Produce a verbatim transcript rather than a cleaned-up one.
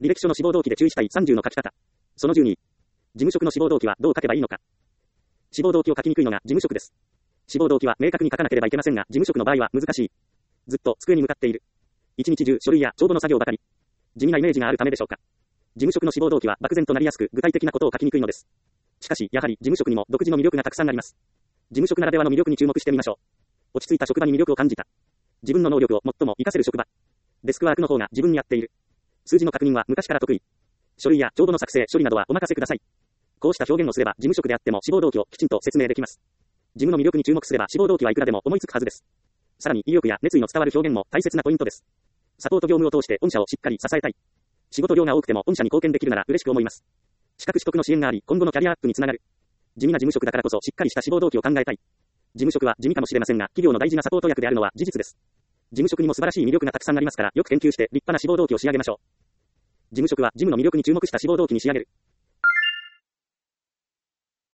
履歴書の志望動機で注意したいさんじゅうの書き方。そのじゅうに。事務職の志望動機はどう書けばいいのか。志望動機を書きにくいのが事務職です。志望動機は明確に書かなければいけませんが、事務職の場合は難しい。ずっと机に向かっている。一日中書類や帳簿の作業ばかり。地味なイメージがあるためでしょうか。事務職の志望動機は漠然となりやすく、具体的なことを書きにくいのです。しかし、やはり事務職にも独自の魅力がたくさんあります。事務職ならではの魅力に注目してみましょう。落ち着いた職場に魅力を感じた。自分の能力を最も活かせる職場。デスクワークの方が自分に合っている。数字の確認は昔から得意。書類や帳簿の作成、処理などはお任せください。こうした表現をすれば事務職であっても志望動機をきちんと説明できます。事務の魅力に注目すれば志望動機はいくらでも思いつくはずです。さらに意欲や熱意の伝わる表現も大切なポイントです。サポート業務を通して御社をしっかり支えたい。仕事量が多くても御社に貢献できるなら嬉しく思います。資格取得の支援があり、今後のキャリアアップにつながる。地味な事務職だからこそしっかりした志望動機を考えたい。事務職は地味かもしれませんが、企業の大事なサポート役であるのは事実です。事務職にも素晴らしい魅力がたくさんありますから、よく研究して立派な志望動機を仕上げましょう。事務職は事務の魅力に注目した志望動機に仕上げる。